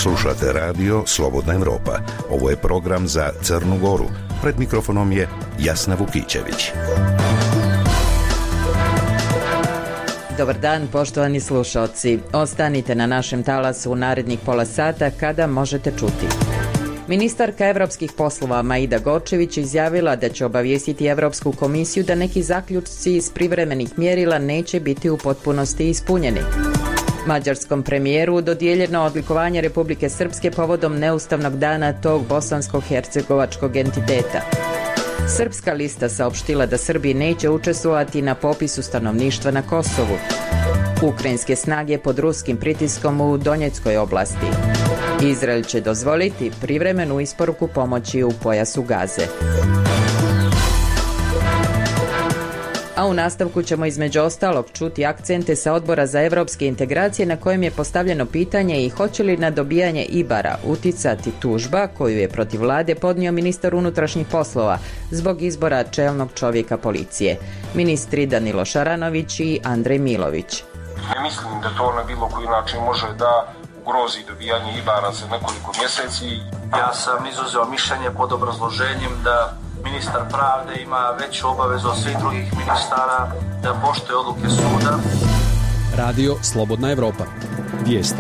Slušate radio Slobodna Evropa. Ovo je program za Crnu Goru. Pred mikrofonom je Jasna Vukićević. Dobar dan, poštovani slušaoci. Ostanite na našem talasu u narednih pola sata kada možete čuti. Ministarka evropskih poslova Maida Gorčević izjavila da će obavijestiti Evropsku komisiju da neki zaključci iz privremenih mjerila neće biti u potpunosti ispunjeni. Mađarskom premijeru dodijeljeno odlikovanje Republike Srpske povodom neustavnog dana tog bosansko-hercegovačkog entiteta. Srpska lista saopštila da Srbi neće učestvovati na popisu stanovništva na Kosovu. Ukrajinske snage pod ruskim pritiskom u Donjeckoj oblasti. Izrael će dozvoliti privremenu isporuku pomoći u pojasu Gaze. A u nastavku ćemo između ostalog čuti akcente sa Odbora za evropske integracije na kojem je postavljeno pitanje i hoće li na dobijanje Ibara uticati tužba koju je protiv vlade podnio ministar unutrašnjih poslova zbog izbora čelnog čovjeka policije. Ministri Danilo Šaranović i Andrej Milović. Ne mislim da to na bilo koji način može da ugrozi dobijanje Ibara za nekoliko mjeseci. Ja sam izuzeo mišljenje pod obrazloženjem da ministar pravde ima veću obavezu od svih drugih ministara da poštuje odluke suda. Radio Slobodna Evropa. Vijesti.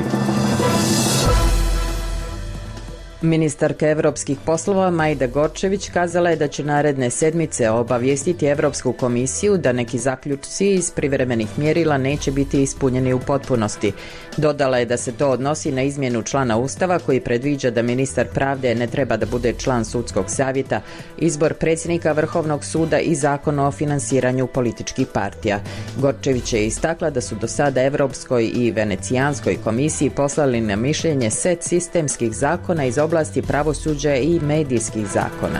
Ministarka evropskih poslova Maida Gorčević kazala je da će naredne sedmice obavijestiti Evropsku komisiju da neki zaključci iz privremenih mjerila neće biti ispunjeni u potpunosti. Dodala je da se to odnosi na izmjenu člana Ustava koji predviđa da ministar pravde ne treba da bude član sudskog savjeta, izbor predsjednika Vrhovnog suda i zakon o finansiranju političkih partija. Gorčević je istakla da su do sada Evropskoj i Venecijanskoj komisiji poslali na mišljenje set sistemskih zakona iz oblasti pravosuđa i medijskih zakona.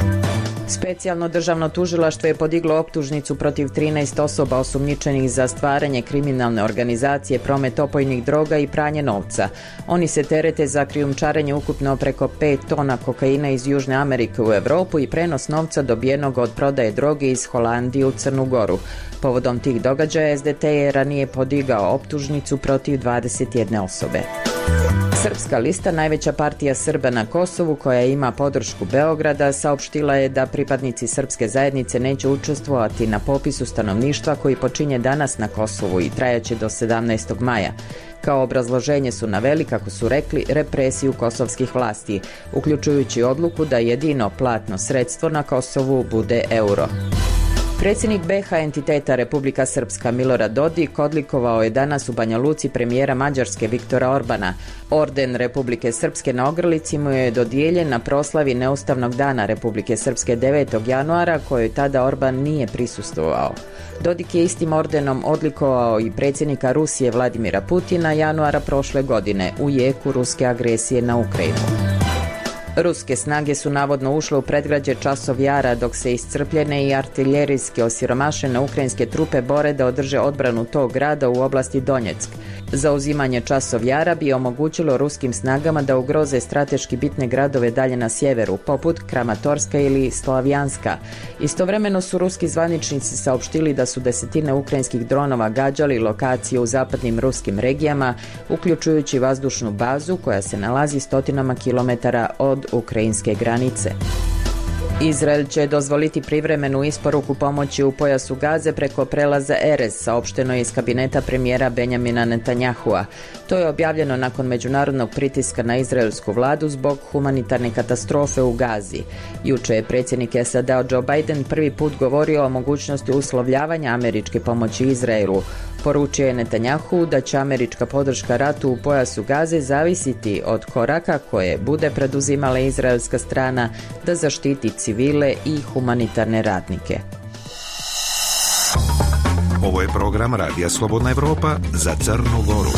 Specijalno državno tužilaštvo je podiglo optužnicu protiv 13 osoba osumnjičenih za stvaranje kriminalne organizacije, promet opojnih droga i pranje novca. Oni se terete za krijumčarenje ukupno preko 5 tona kokaina iz Južne Amerike u Europu i prenos novca dobijenog od prodaje droge iz Holandije u Crnu Goru. Povodom tih događaja SDT je ranije podigao optužnicu protiv 21 osobe. Srpska lista, najveća partija Srba na Kosovu koja ima podršku Beograda, saopštila je da pripadnici srpske zajednice neće učestvovati na popisu stanovništva koji počinje danas na Kosovu i trajaće do 17. maja. Kao obrazloženje su naveli, kako su rekli, represiju kosovskih vlasti, uključujući odluku da jedino platno sredstvo na Kosovu bude euro. Predsjednik BiH entiteta Republika Srpska Milorad Dodik odlikovao je danas u Banja Luci premijera Mađarske Viktora Orbana. Orden Republike Srpske na ogrlici mu je dodijeljen na proslavi neustavnog dana Republike Srpske 9. januara, kojoj tada Orban nije prisustvovao. Dodik je istim ordenom odlikovao i predsjednika Rusije Vladimira Putina januara prošle godine u jeku ruske agresije na Ukrajinu. Ruske snage su navodno ušle u predgrađe Časov Jara dok se iscrpljene i artiljerijski osiromašene ukrajinske trupe bore da održe odbranu tog grada u oblasti Donjeck. Zauzimanje Časov Jara bi omogućilo ruskim snagama da ugroze strateški bitne gradove dalje na sjeveru, poput Kramatorska ili Slavjanska. Istovremeno su ruski zvaničnici saopštili da su desetine ukrajinskih dronova gađali lokacije u zapadnim ruskim regijama, uključujući vazdušnu bazu koja se nalazi stotinama kilometara od ukrajinske granice. Izrael će dozvoliti privremenu isporuku pomoći u pojasu Gaze preko prelaza Erez, saopšteno je iz kabineta premijera Benjamina Netanyahua. To je objavljeno nakon međunarodnog pritiska na izraelsku vladu zbog humanitarne katastrofe u Gazi. Juče je predsjednik SAD-a Joe Biden prvi put govorio o mogućnosti uslovljavanja američke pomoći Izraelu. Poručio je Netanyahu da će američka podrška ratu u pojasu Gaze zavisiti od koraka koje bude preduzimala izraelska strana da zaštiti civile i humanitarne radnike. Ovo je program Radija Slobodna Evropa za Crnu Goru.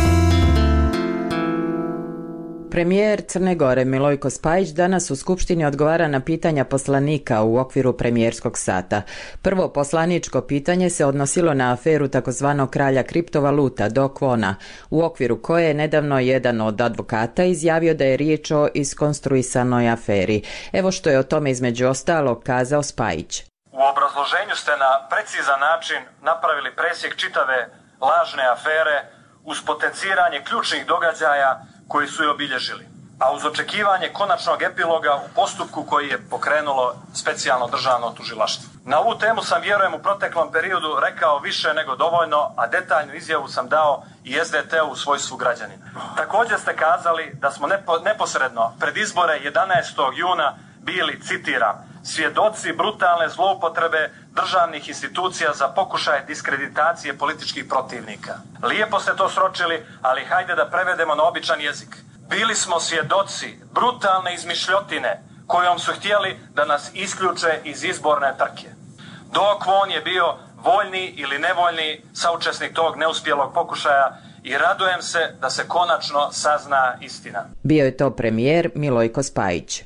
Premijer Crne Gore Milojko Spajić danas u Skupštini odgovara na pitanja poslanika u okviru premijerskog sata. Prvo poslaničko pitanje se odnosilo na aferu takozvanog kralja kriptovaluta Do Kwona, u okviru koje je nedavno jedan od advokata izjavio da je riječ o iskonstruisanoj aferi. Evo što je o tome između ostalog kazao Spajić. U obrazloženju ste na precizan način napravili presjek čitave lažne afere uz potenciranje ključnih događaja koji su je obilježili, a uz očekivanje konačnog epiloga u postupku koji je pokrenulo specijalno državno tužilaštvo. Na ovu temu sam, vjerujem, u proteklom periodu rekao više nego dovoljno, a detaljnu izjavu sam dao i SDT-u u svojstvu građanina. Također ste kazali da smo neposredno pred izbore 11. juna bili, citiram, svjedoci brutalne zloupotrebe državnih institucija za pokušaj diskreditacije političkih protivnika. Lijepo ste to sročili, ali hajde da prevedemo na običan jezik. Bili smo svjedoci brutalne izmišljotine kojom su htjeli da nas isključe iz izborne trke. Dok on je bio voljni ili nevoljni saučesnik tog neuspjelog pokušaja i radujem se da se konačno sazna istina. Bio je to premijer Milojko Spajić.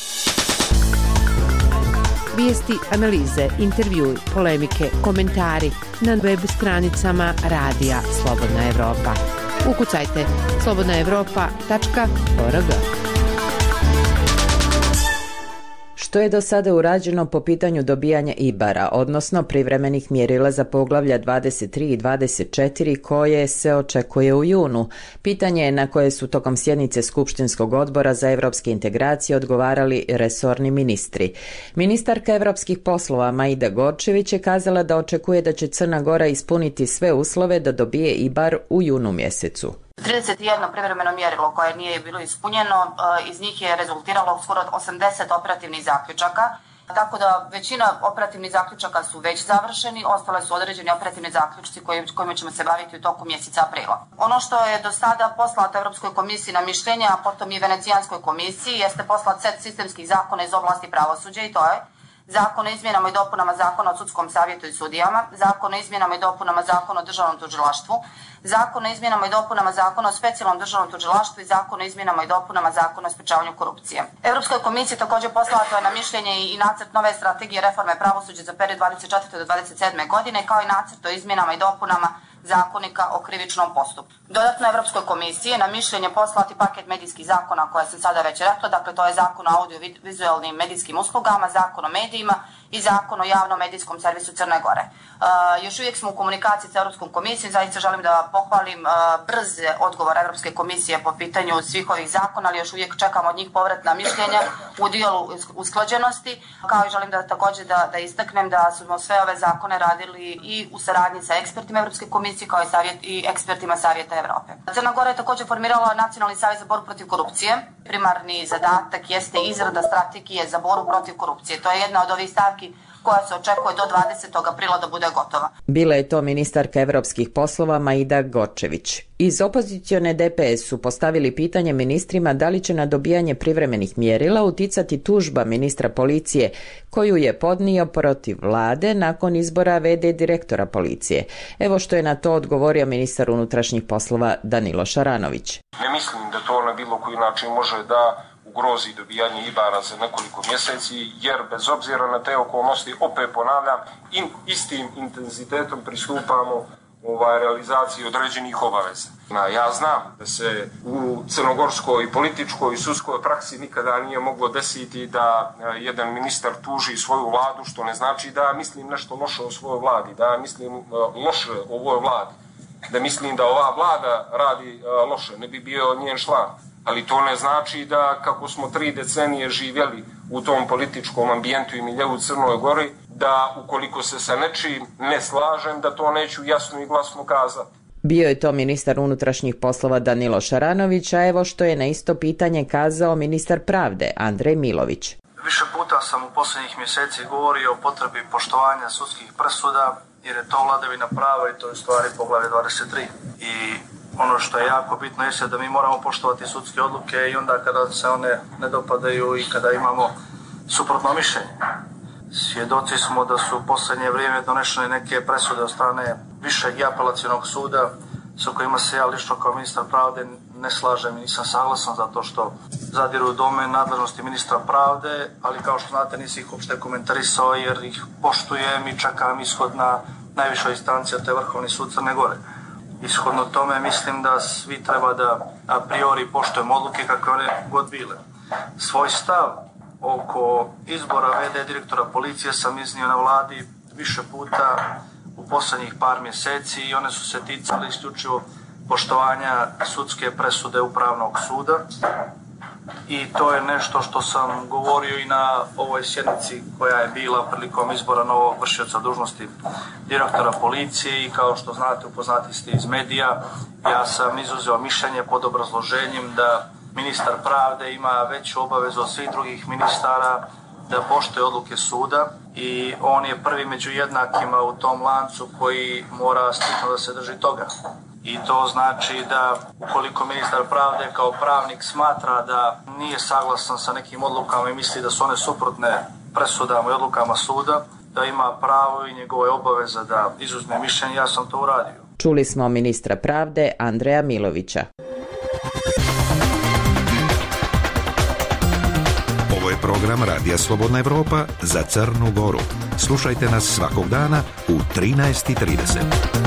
Vijesti, analize, intervjui, polemike, komentari na web stranicama Radija Slobodna Evropa. Ukucajte slobodnaevropa.org. Što je do sada urađeno po pitanju dobijanja IBAR-a, odnosno privremenih mjerila za poglavlja 23 i 24 koje se očekuje u junu? Pitanje je na koje su tokom sjednice Skupštinskog odbora za evropske integracije odgovarali resorni ministri. Ministarka evropskih poslova Majda Gorčević je kazala da očekuje da će Crna Gora ispuniti sve uslove da dobije IBAR u junu mjesecu. 31 privremeno mjerilo koje nije bilo ispunjeno, iz njih je rezultiralo skoro 80 operativnih zaključaka, tako da većina operativnih zaključaka su već završeni, ostale su određeni operativni zaključci kojima ćemo se baviti u toku mjeseca aprila. Ono što je do sada poslato Europskoj komisiji na mišljenje, a potom i Venecijanskoj komisiji, jeste poslat set sistemskih zakona iz oblasti pravosuđa i to je Zakon o izmjenama i dopunama Zakona o sudskom savjetu i sudijama, Zakon o izmjenama i dopunama Zakona o državnom tužilaštvu, Zakon o izmjenama i dopunama Zakona o specijalnom državnom tužilaštvu i Zakon o izmjenama i dopunama Zakona o sprečavanju korupcije. Europskoj komisiji također poslato je na mišljenje i nacrt nove strategije reforme pravosuđa za period 24. do 27. godine, kao i nacrt o izmjenama i dopunama Zakonika o krivičnom postupku. Dodatno Europskoj komisiji je na mišljenje poslati paket medijskih zakona koje sam sada već rekla, dakle to je Zakon o audiovizualnim medijskim uslugama, Zakon o medijima i Zakon o javnom medijskom servisu Crne Gore. Još uvijek smo u komunikaciji s Europskom komisijom, zaista želim da pohvalim brze odgovor Europske komisije po pitanju svih ovih zakona, ali još uvijek čekamo od njih povratna mišljenja u dijelu usklađenosti, kao i želim da također da istaknem da smo sve ove zakone radili i u saradnji sa ekspertima Europske komisije kao i ekspertima Savjeta Evrope. Crna Gora je također formirala Nacionalni savjet za borbu protiv korupcije. Primarni zadatak jeste izrada strategije za borbu protiv korupcije. To je jedna od ovih stavki koja se očekuje do 20. aprila da bude gotova. Bila je to ministarka evropskih poslova Majda Gorčević. Iz opozicione DPS su postavili pitanje ministrima da li će na dobijanje privremenih mjerila uticati tužba ministra policije koju je podnio protiv vlade nakon izbora VD direktora policije. Evo što je na to odgovorio ministar unutrašnjih poslova Danilo Šaranović. Ne mislim da to na bilo koji način može da ugrozi dobijanje IBAR-a za nekoliko mjeseci, jer bez obzira na te okolnosti, opet ponavljam, istim intenzitetom pristupamo realizaciji određenih obaveza. Ja znam da se u crnogorskoj političkoj i sudskoj praksi nikada nije moglo desiti da jedan ministar tuži svoju vladu, što ne znači da mislim nešto loše o svojoj vladi, da mislim loše o ovoj vladi, da mislim da ova vlada radi loše, ne bi bio njen član. Ali to ne znači da, kako smo 3 decenije živjeli u tom političkom ambijentu i miljeu u Crnoj Gori, da ukoliko se sa nečim ne slažem, da to neću jasno i glasno kazati. Bio je to ministar unutrašnjih poslova Danilo Šaranović, a evo što je na isto pitanje kazao ministar pravde Andrej Milović. Više puta sam u posljednjih mjeseci govorio o potrebi poštovanja sudskih presuda, jer je to vladavina prava i to je u stvari poglavlje 23. I ono što je jako bitno je da mi moramo poštovati sudske odluke i onda kada se one ne dopadaju i kada imamo suprotno mišljenje. Svjedoci smo da su u posljednje vrijeme donešene neke presude od strane Višeg i apelacionog suda sa kojima se ja lično kao ministar pravde ne slažem i nisam saglasan zato što zadiru u domen nadležnosti ministra pravde, ali kao što znate nisi ih uopšte komentarisao jer ih poštujem i čekam ishod na najvišoj instanci, a to je Vrhovni sud Crne Gore. Ishodno tome mislim da svi treba da a priori poštujemo odluke kakve one god bile. Svoj stav oko izbora VD direktora policije sam iznio na vladi više puta u posljednjih par mjeseci i one su se ticale isključivo poštovanja sudske presude Upravnog suda. I to je nešto što sam govorio i na ovoj sjednici koja je bila prilikom izbora novog vršioca dužnosti direktora policije i kao što znate, upoznati ste iz medija, ja sam izuzeo mišljenje pod obrazloženjem da ministar pravde ima veću obavezu od svih drugih ministara da poštuje odluke suda i on je prvi među jednakima u tom lancu koji mora striktno da se drži toga. I to znači da ukoliko ministar pravde kao pravnik smatra da nije saglasan sa nekim odlukama i misli da su one suprotne presudama i odlukama suda, da ima pravo i njegove obaveza da izuzme mišljenje, ja sam to uradio. Čuli smo ministra pravde Andreja Milovića. Ovo je program Radija Slobodna Evropa za Crnu Goru. Slušajte nas svakog dana u 13:30.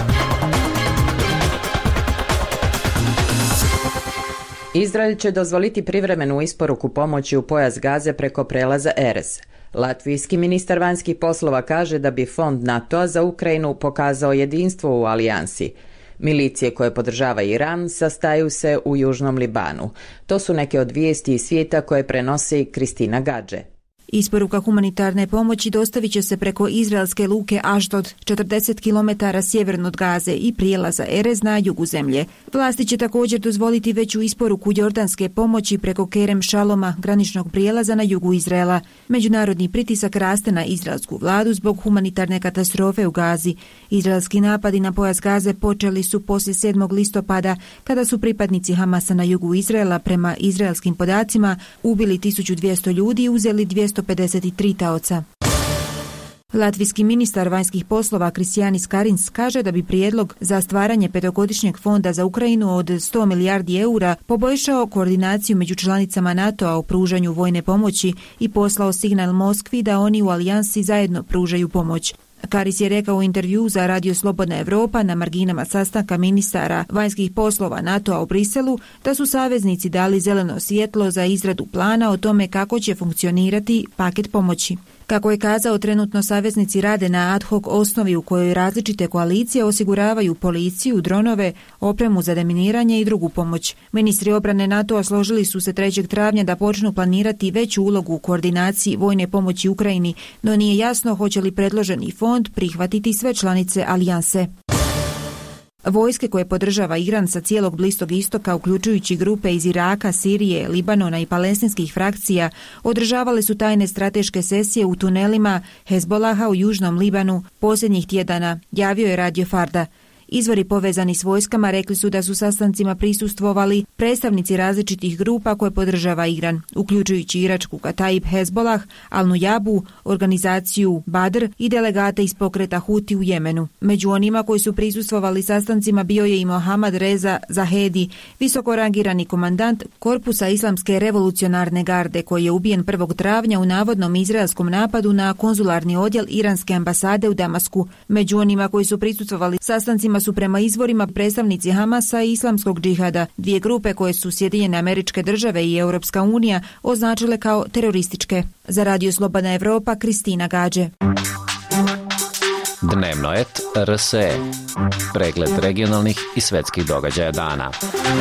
Izrael će dozvoliti privremenu isporuku pomoći u pojas Gaze preko prelaza Erez. Latvijski ministar vanjskih poslova kaže da bi fond NATO-a za Ukrajinu pokazao jedinstvo u alijansi. Milicije koje podržava Iran sastaju se u Južnom Libanu. To su neke od vijesti iz svijeta koje prenosi Kristina Gadže. Isporuka humanitarne pomoći dostavit će se preko izraelske luke Ashdod, 40 km sjeverno od Gaze i prijelaza Erez na jugu zemlje. Vlasti će također dozvoliti veću isporuku jordanske pomoći preko Kerem Šaloma, graničnog prijelaza na jugu Izraela. Međunarodni pritisak raste na izraelsku vladu zbog humanitarne katastrofe u Gazi. Izraelski napadi na pojas Gaze počeli su poslije 7. listopada, kada su pripadnici Hamasa na jugu Izraela prema izraelskim podacima ubili 1200 ljudi i uzeli 253 taoca. Latvijski ministar vanjskih poslova Kristijanis Karins kaže da bi prijedlog za stvaranje 5-godišnjeg fonda za Ukrajinu od 100 milijardi eura poboljšao koordinaciju među članicama NATO-a u pružanju vojne pomoći i poslao signal Moskvi da oni u alijansi zajedno pružaju pomoć. Karis je rekao u intervju za Radio Slobodna Evropa na marginama sastanka ministara vanjskih poslova NATO-a u Briselu da su saveznici dali zeleno svjetlo za izradu plana o tome kako će funkcionirati paket pomoći. Kako je kazao, trenutno saveznici rade na ad hoc osnovi u kojoj različite koalicije osiguravaju policiju, dronove, opremu za deminiranje i drugu pomoć. Ministri obrane NATO-a složili su se 3. travnja da počnu planirati veću ulogu u koordinaciji vojne pomoći Ukrajini, no nije jasno hoće li predloženi fond prihvatiti sve članice alijanse. Vojske koje podržava Iran sa cijelog Bliskog istoka, uključujući grupe iz Iraka, Sirije, Libanona i palestinskih frakcija, održavale su tajne strateške sesije u tunelima Hezbolaha u Južnom Libanu posljednjih tjedana, javio je Radio Farda. Izvori povezani s vojskama rekli su da su sastancima prisustvovali predstavnici različitih grupa koje podržava Iran, uključujući iračku Kataib Hezbolah, Al-Nujabu, organizaciju Badr i delegate iz pokreta Huti u Jemenu. Među onima koji su prisustvovali sastancima bio je i Mohammad Reza Zahedi, visoko rangirani komandant Korpusa Islamske revolucionarne garde, koji je ubijen 1. travnja u navodnom izraelskom napadu na konzularni odjel iranske ambasade u Damasku. Među onima koji su prisustvovali sastancima su prema izvorima predstavnici Hamasa i Islamskog džihada, dvije grupe koje su Sjedinjene Američke Države i Europska unija označile kao terorističke. Za Radio Slobodna Evropa, Kristina Gadže. Dnevno et RSE. Pregled regionalnih i svetskih događaja dana.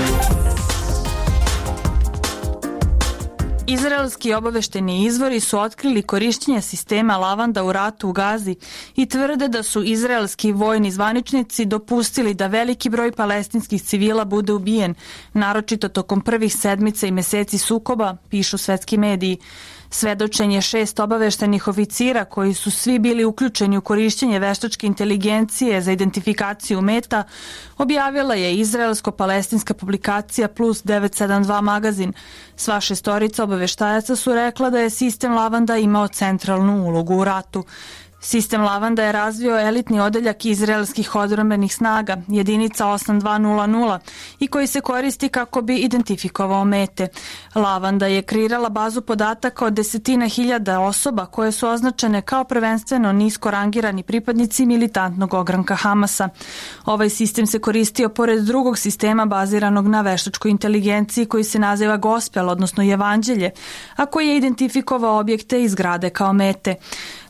Izraelski obavešteni izvori su otkrili korištenje sistema lavanda u ratu u Gazi i tvrde da su izraelski vojni zvaničnici dopustili da veliki broj palestinskih civila bude ubijen, naročito tokom prvih sedmica i meseci sukoba, pišu svetski mediji. Svedočenje 6 obaveštenih oficira koji su svi bili uključeni u korištenje veštačke inteligencije za identifikaciju meta objavila je izraelsko-palestinska publikacija Plus 972 magazin. Sva šestorica obaveštajaca su rekla da je sistem lavanda imao centralnu ulogu u ratu. Sistem lavanda je razvio elitni odeljak izraelskih odbrambenih snaga, jedinica 8200, i koji se koristi kako bi identifikovao mete. Lavanda je kreirala bazu podataka od 10.000 osoba koje su označene kao prvenstveno nisko rangirani pripadnici militantnog ogranka Hamasa. Ovaj sistem se koristio pored drugog sistema baziranog na veštačkoj inteligenciji koji se naziva Gospel, odnosno Evanđelje, a koji je identifikovao objekte i zgrade kao mete.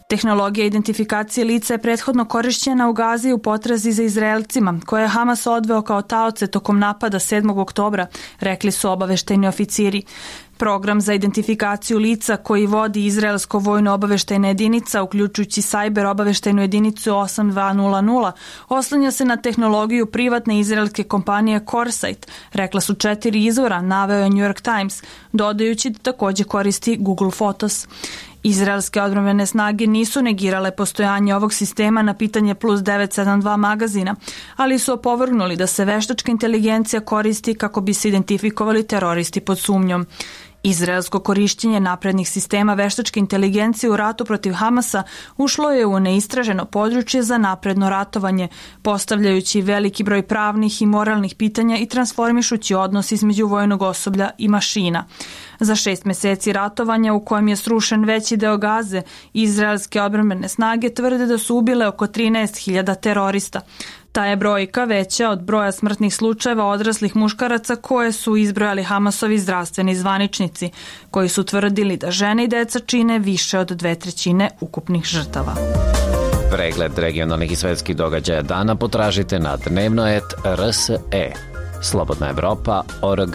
Tehnologija identifikacije lica je prethodno korišćena u Gazi u potrazi za Izraelcima, koje je Hamas odveo kao taoce tokom napada 7. oktobra, rekli su obaveštajni oficiri. Program za identifikaciju lica koji vodi Izraelsko vojno-obaveštajna jedinica, uključujući sajber obaveštajnu jedinicu 8200, oslanja se na tehnologiju privatne izraelske kompanije CoreSight, rekla su 4 izvora, naveo je New York Times, dodajući da također koristi Google Photos. Izraelske odbrambene snage nisu negirale postojanje ovog sistema na pitanje Plus 972 magazina, ali su opovrgnuli da se veštačka inteligencija koristi kako bi se identifikovali teroristi pod sumnjom. Izraelsko korišćenje naprednih sistema veštačke inteligencije u ratu protiv Hamasa ušlo je u neistraženo područje za napredno ratovanje, postavljajući veliki broj pravnih i moralnih pitanja i transformišući odnos između vojnog osoblja i mašina. Za 6 mjeseci ratovanja u kojem je srušen veći deo Gaze, izraelske odbrambene snage tvrde da su ubile oko 13.000 terorista. Ta je brojka veća od broja smrtnih slučajeva odraslih muškaraca koje su izbrojali Hamasovi zdravstveni zvaničnici, koji su tvrdili da žene i deca čine više od 2/3 ukupnih žrtava. Pregled regionalnih i svetskih događaja dana potražite na dnevnoet.rse. Slobodna Evropa.org.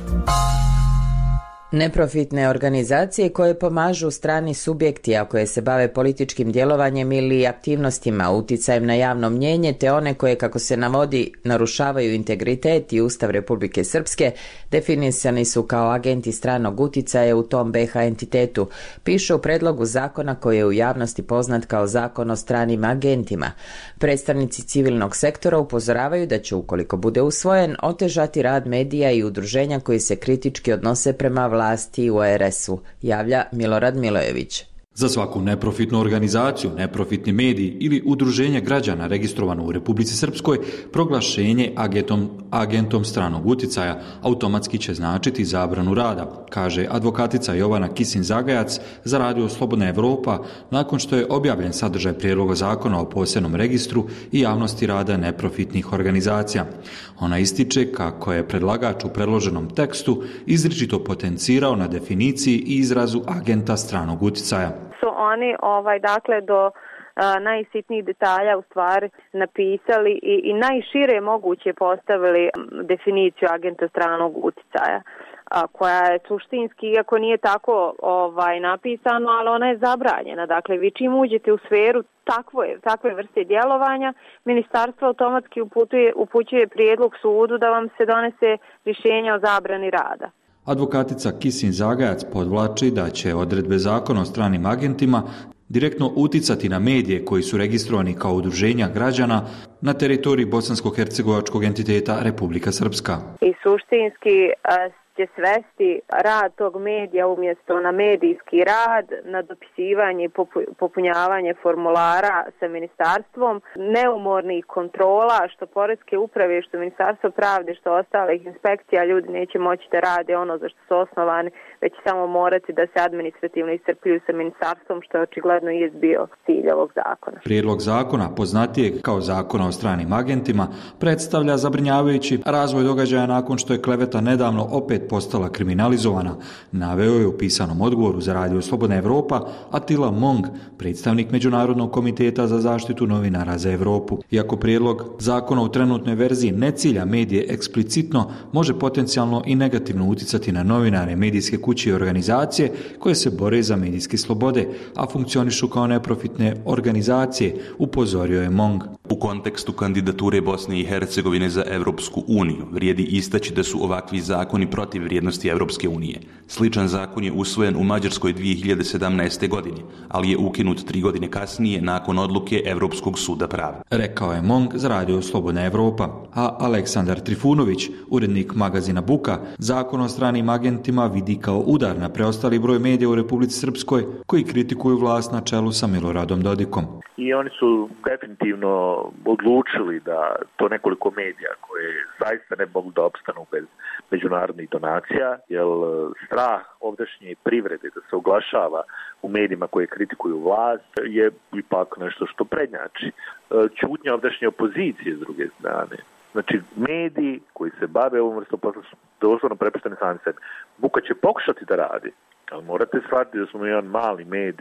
Neprofitne organizacije koje pomažu strani subjekti, a koje se bave političkim djelovanjem ili aktivnostima uticajem na javno mnjenje, te one koje, kako se navodi, narušavaju integritet i Ustav Republike Srpske, definisani su kao agenti stranog uticaja u tom BiH entitetu, piše u predlogu zakona koji je u javnosti poznat kao Zakon o stranim agentima. Predstavnici civilnog sektora upozoravaju da će, ukoliko bude usvojen, otežati rad medija i udruženja koji se kritički odnose prema vlasti u RS-u, javlja Milorad Milojević. Za svaku neprofitnu organizaciju, neprofitni medij ili udruženje građana registrovano u Republici Srpskoj, proglašenje agentom stranog uticaja automatski će značiti zabranu rada, kaže advokatica Jovana Kisin-Zagajac za radio Slobodna Evropa nakon što je objavljen sadržaj prijedloga zakona o posebnom registru i javnosti rada neprofitnih organizacija. Ona ističe kako je predlagač u predloženom tekstu izričito potencirao na definiciji i izrazu agenta stranog uticaja. Su oni dakle do najsitnijih detalja u stvari napisali i najšire moguće postavili definiciju agenta stranog uticaja, koja je suštinski, iako nije tako napisano, ali ona je zabranjena. Dakle, vi čim uđete u sferu takve vrste djelovanja, ministarstvo automatski upućuje prijedlog sudu da vam se donese rješenje o zabrani rada. Advokatica Kisin-Zagajac podvlači da će odredbe zakona o stranim agentima direktno uticati na medije koji su registrovani kao udruženja građana na teritoriji bosansko-hercegovačkog entiteta Republika Srpska. I suštinski će svesti rad tog medija umjesto na medijski rad, na dopisivanje i popunjavanje formulara sa ministarstvom, neumornih kontrola, što poreske uprave, što ministarstvo pravde, što ostalih inspekcija, ljudi neće moći da rade ono za što su osnovani, već samo morati da se administrativno iscrpljuju sa ministarstvom, što je očigledno i bio cilj ovog zakona. Prijedlog zakona, poznatijeg kao zakona o stranim agentima, predstavlja zabrinjavajući razvoj događaja nakon što je kleveta nedavno opet postala kriminalizovana, naveo je u pisanom odgovoru za radio Slobodna Evropa Attila Mong, predstavnik Međunarodnog komiteta za zaštitu novinara za Europu. Iako prijedlog zakona u trenutnoj verziji ne cilja medije eksplicitno, može potencijalno i negativno uticati na novinare, medijske kuće i organizacije koje se bore za medijske slobode, a funkcionišu kao neprofitne organizacije, upozorio je Mong. U kontekstu kandidature Bosne i Hercegovine za Evropsku uniju vrijedi istaći da su ovakvi zakoni protiv vrijednosti Evropske unije. Sličan zakon je usvojen u Mađarskoj 2017. godine, ali je ukinut 3 godine kasnije nakon odluke Evropskog suda prava. Rekao je Mong za radio Slobodna Evropa. A Aleksandar Trifunović, urednik magazina Buka, zakon o stranim agentima vidi kao udar na preostali broj medija u Republici Srpskoj koji kritikuju vlast na čelu sa Miloradom Dodikom. I oni su definitivno odlučili da to nekoliko medija koje zaista ne mogu da opstanu bez međunarodnih donacija, jer strah ovdašnje privrede da se oglašava u medijima koje kritikuju vlast je ipak nešto što prednjači. Ćutnja ovdašnje opozicije s druge strane. Znači, mediji koji se bave ovom vrstom posla su doslovno prepušteni sami sebi. Buka će pokušati da radi, ali morate shvatiti da smo jedan mali medij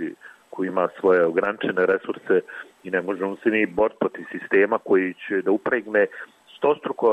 koji ima svoje ograničene resurse i ne možemo se ni boriti protiv sistema koji će da upregne stostruko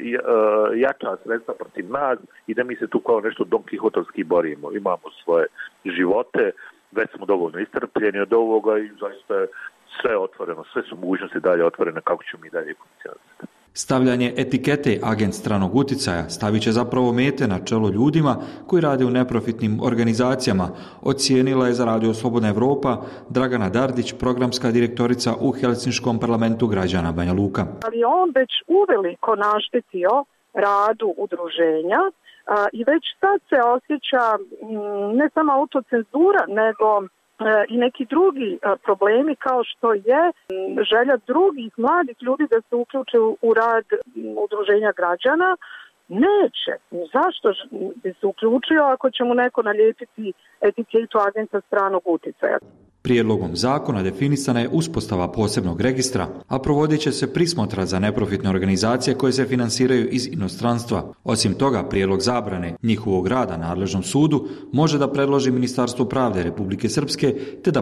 jača sredstva protiv nas i da mi se tu kao nešto Don Kihotovski borimo. Imamo svoje živote, već smo dovoljno istrpljeni od ovoga i zaista je sve otvoreno, sve su mogućnosti dalje otvorene kako ćemo mi dalje funkcionirati. Stavljanje etikete agent stranog uticaja stavit će zapravo mete na čelo ljudima koji rade u neprofitnim organizacijama, ocijenila je za Radio Slobodna Evropa Dragana Dardić, programska direktorica u Helsinškom parlamentu građana Banja Luka. Ali on već uveliko naštetio radu udruženja i već sad se osjeća ne samo autocenzura, nego i neki drugi problemi kao što je želja drugih mladih ljudi da se uključe u rad udruženja građana. Neće. Zašto bi se uključio ako će mu neko nalijepiti etiketu agenta stranog uticaja? Prijedlogom zakona definisana je uspostava posebnog registra, a provodit će se prismotra za neprofitne organizacije koje se finansiraju iz inostranstva. Osim toga, prijedlog zabrane njihovog rada nadležnom sudu može da predloži Ministarstvo pravde Republike Srpske te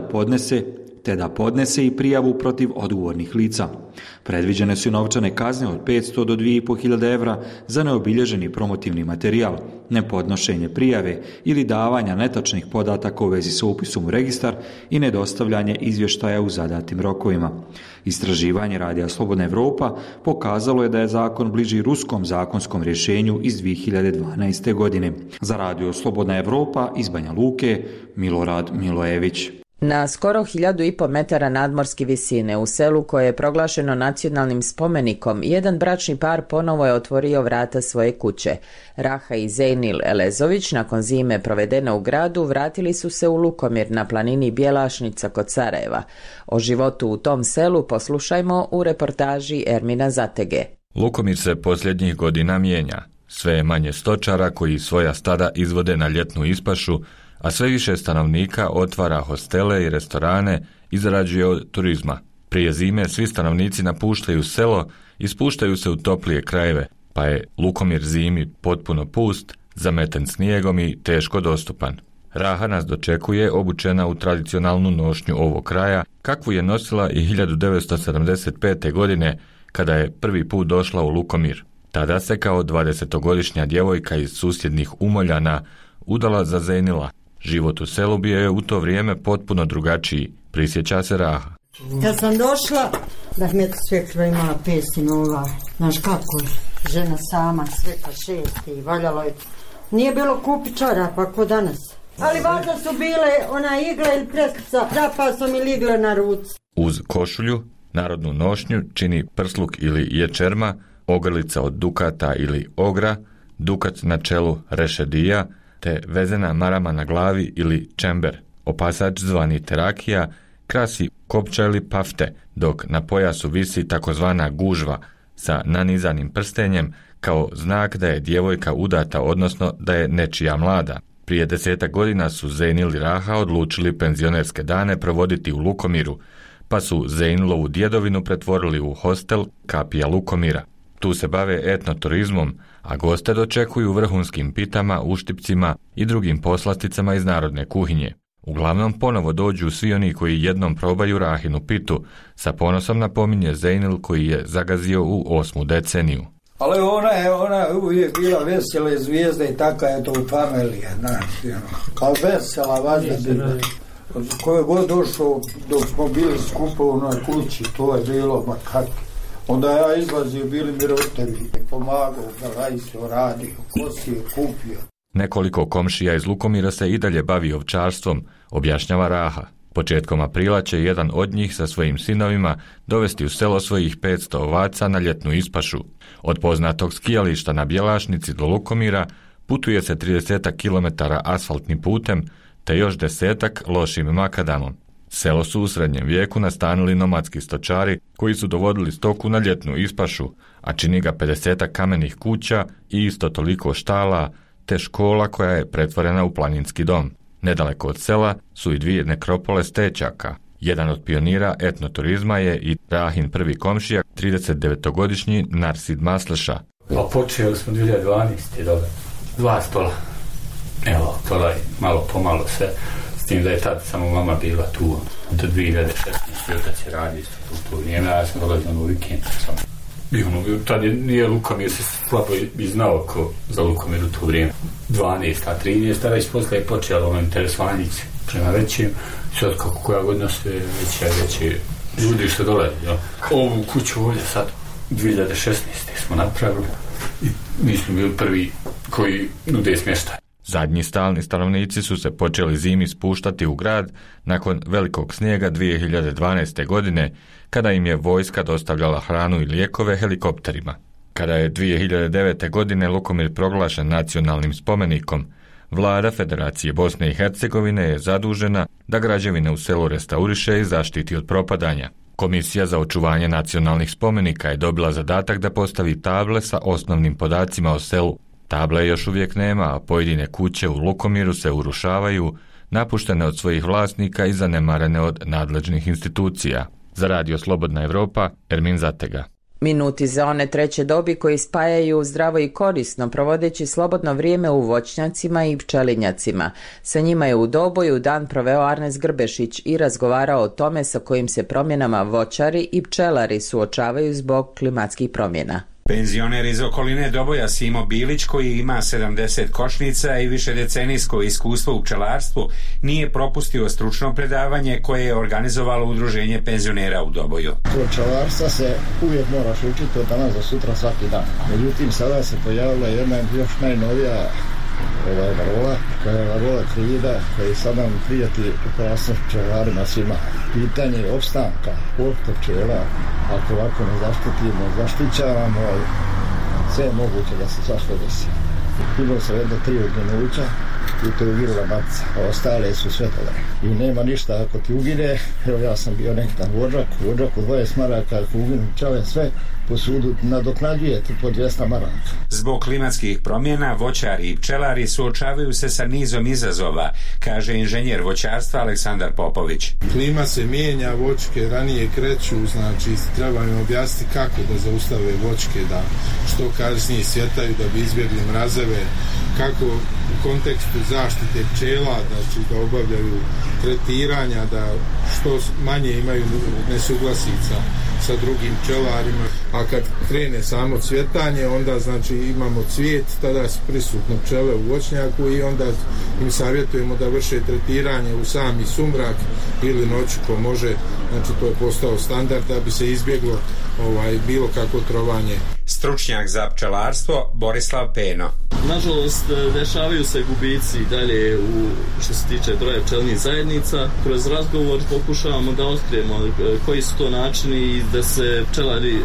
da podnese i prijavu protiv odgovornih lica. Predviđene su novčane kazne od 500 do 2.500 evra za neobilježeni promotivni materijal, nepodnošenje prijave ili davanja netačnih podataka u vezi sa upisom u registar i nedostavljanje izvještaja u zadatim rokovima. Istraživanje Radija Slobodna Evropa pokazalo je da je zakon bliži ruskom zakonskom rješenju iz 2012. godine. Za Radio Slobodna Evropa iz Banja Luke, Milorad Milojević. Na skoro 1.500 metara nadmorske visine u selu koje je proglašeno nacionalnim spomenikom, jedan bračni par ponovo je otvorio vrata svoje kuće. Raha i Zejnil Elezović nakon zime provedene u gradu vratili su se u Lukomir na planini Bjelašnica kod Sarajeva. O životu u tom selu poslušajmo u reportaži Ermina Zatege. Lukomir se posljednjih godina mijenja. Sve je manje stočara koji svoja stada izvode na ljetnu ispašu, a sve više stanovnika otvara hostele i restorane i zarađuje od turizma. Prije zime svi stanovnici napuštaju selo i spuštaju se u toplije krajeve, pa je Lukomir zimi potpuno pust, zameten snijegom i teško dostupan. Raha nas dočekuje obučena u tradicionalnu nošnju ovog kraja, kakvu je nosila i 1975. godine kada je prvi put došla u Lukomir. Tada se kao 20-godišnja djevojka iz susjednih Umoljana udala za Zejnila. Život u selu bio je u to vrijeme potpuno drugačiji, prisjeća se Raha. Kad sam došla, da mi je svekra imala 5 sinova, znaš kako, žena sama, sveka 6 i valjalo je. Nije bilo kupi čorapa ko danas. Ali valjda su bile ona igla ili preskrca, zapasom ili igle na ruci. Uz košulju, narodnu nošnju čini prsluk ili ječerma, ogrlica od dukata ili ogra, dukat na čelu rešedija, te vezena marama na glavi ili čember. Opasač zvani terakija krasi kopča ili pafte, dok na pojasu visi takozvana gužva sa nanizanim prstenjem kao znak da je djevojka udata, odnosno da je nečija mlada. Prije 10 godina su Zejnil i Raha odlučili penzionerske dane provoditi u Lukomiru, pa su Zejnilovu djedovinu pretvorili u hostel Kapija Lukomira. Tu se bave etnoturizmom, a goste dočekuju vrhunskim pitama, uštipcima i drugim poslasticama iz narodne kuhinje. Uglavnom ponovo dođu svi oni koji jednom probaju Rahinu pitu, sa ponosom napominje Zejnil koji je zagazio u 8. deceniju. Ali ona je uvijek bila vesela zvijezda i taka je to u familija, znači, kao vesela važna bila. Ko je god došao dok smo bili skupo u onoj kući, to je bilo makaki. Onda ja izlazio, bili mi rotevi, pomagao, galajsio, radio, kosio, kupio. Nekoliko komšija iz Lukomira se i dalje bavi ovčarstvom, objašnjava Raha. Početkom aprila će jedan od njih sa svojim sinovima dovesti u selo svojih 500 ovaca na ljetnu ispašu. Od poznatog skijališta na Bjelašnici do Lukomira putuje se 30 km asfaltnim putem, te još 10 lošim makadamom. Selo su u srednjem vijeku nastanili nomadski stočari koji su dovodili stoku na ljetnu ispašu, a čini ga 50 kamenih kuća i isto toliko štala, te škola koja je pretvorena u planinski dom. Nedaleko od sela su i 2 nekropole stečaka. Jedan od pionira etnoturizma je i Rahin prvi komšija, 39-godišnji Narsid Masleša. Počeli smo 2012. 2 stola. Evo, to je malo pomalo sve. tim da je tad samo mama bila tu do 2016. Otac je radio isto u to vrijeme, ja sam dolazio na vikend. Tad nije Lukomir se slabo i znao ko za Lukomir u to vrijeme. 12, a 13, već posle je počelo interesovanje prema većim. Sad kako koja godina sve veće ljudi što dolaze. Ovu kuću ovdje sad 2016. smo napravili i mi smo bili prvi koji nude smještaj. Zadnji stalni stanovnici su se počeli zimi spuštati u grad nakon velikog snijega 2012. godine, kada im je vojska dostavljala hranu i lijekove helikopterima. Kada je 2009. godine Lukomir proglašen nacionalnim spomenikom, Vlada Federacije Bosne i Hercegovine je zadužena da građevine u selu restauriše i zaštiti od propadanja. Komisija za očuvanje nacionalnih spomenika je dobila zadatak da postavi table sa osnovnim podacima o selu. Table još uvijek nema, a pojedine kuće u Lukomiru se urušavaju, napuštene od svojih vlasnika i zanemarene od nadležnih institucija. Za Radio Slobodna Evropa, Ermin Zatega. Minuti za one treće dobi koji spajaju zdravo i korisno, provodeći slobodno vrijeme u voćnjacima i pčelinjacima. Sa njima je u Doboju dan proveo Arnes Grbešić i razgovarao o tome sa kojim se promjenama voćari i pčelari suočavaju zbog klimatskih promjena. Penzioner iz okoline Doboja Simo Bilić, koji ima 70 košnica i višedecenijsko iskustvo u pčelarstvu, nije propustio stručno predavanje koje je organizovalo Udruženje penzionera u Doboju. Kod pčelarstva se uvijek moraš učiti od danas do sutra svaki dan. Međutim, sada se pojavila jedna još najnovija varola, koja je varola krida, koji sad nam prijeti opasno pčelarima svima. Pitanje je opstanka od pčela, ako ovako ne zaštitimo, zaštićavamo, sve je moguće da se svašta desi. Bilo se jedno 3 uginuća i to je uginula matica, a ostale su sve toga. I nema ništa ako ti ugine, evo ja sam bio nekdan vođak u 20 maraka, ako uginu pčele sve, po sudu nadoknađujete po 200 maraka. Zbog klimatskih promjena voćari i pčelari suočavaju se sa nizom izazova, kaže inženjer voćarstva Aleksandar Popović. Klima se mijenja, voćke ranije kreću, znači treba im objasniti kako da zaustave voćke, da što kasnije svjetaju da bi izbjegli mrazeve, kako u kontekstu zaštite pčela, znači da obavljaju tretiranja, da što manje imaju nesuglasica sa drugim pčelarima, a kad krene samo cvjetanje, onda znači imamo cvijet, tada su prisutne pčele u voćnjaku i onda im savjetujemo da vrše tretiranje u sami sumrak ili noću ko može, znači to je postao standard da bi se izbjeglo bilo kako trovanje. Stručnjak za pčelarstvo Borislav Peno. Nažalost, dešavaju se gubici dalje što se tiče broja pčelnih zajednica. Kroz razgovor pokušavamo da otkrijemo koji su to načini i da se pčelari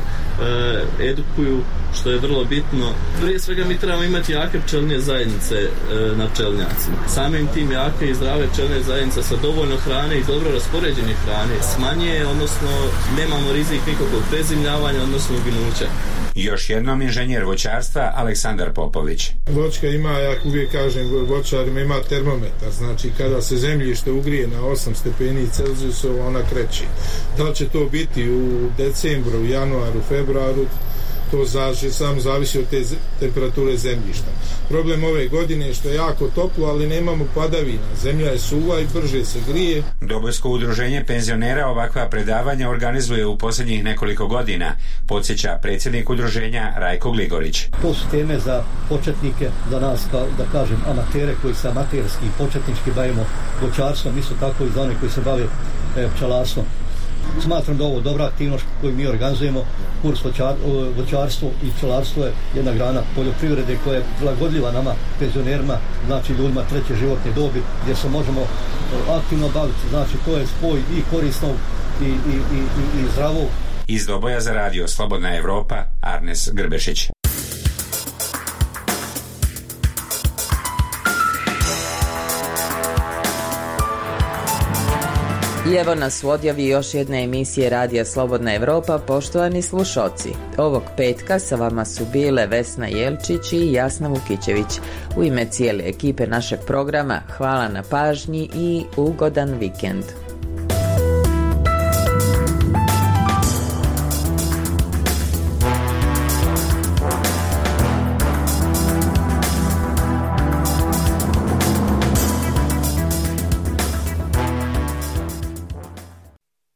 edukuju, što je vrlo bitno. Prije svega mi trebamo imati jake pčelne zajednice na pčelnjacima. Samim tim jake i zdrave pčelne zajednice sa dovoljno hrane i dobro raspoređene hrane smanjuje, odnosno nemamo rizik nikakvog prezimljavanja, odnosno uginuća. Još jednom inženjer voćarstva Aleksandar Popović. Voćka ima, ja uvijek kažem voćarima, ima termometar, znači kada se zemljište ugrije na 8 stepeni Celzijusova ona kreće. Da li će to biti u decembru, u januaru, februaru, to samo zavisi od te temperature zemljišta. Problem ove godine je što je jako toplo, ali nemamo padavina. Zemlja je suva i brže se grije. Dobojsko udruženje penzionera ovakva predavanja organizuje u posljednjih nekoliko godina, podsjeća predsjednik udruženja Rajko Gligorić. To su teme za početnike, za nas, da kažem, amatere koji se amaterski i početnički bavimo voćarstvom, isto tako i za one koji se bave pčelarstvom. Smatram da ovo dobra aktivnost koju mi organizujemo. Kurs voćarstvo i pčelarstvo je jedna grana poljoprivrede koja je prilagodljiva nama, penzionerima, znači ljudima treće životne dobi, gdje se možemo aktivno baviti. Znači to je spoj i korisnog i zdravog. Iz Doboja za Radio Slobodna Evropa, Arnes Grbešić. I evo nas u odjavi još jedne emisije Radija Slobodna Evropa, poštovani slušoci. Ovog petka sa vama su bile Vesna Jelčić i Jasna Vukićević. U ime cijele ekipe našeg programa hvala na pažnji i ugodan vikend.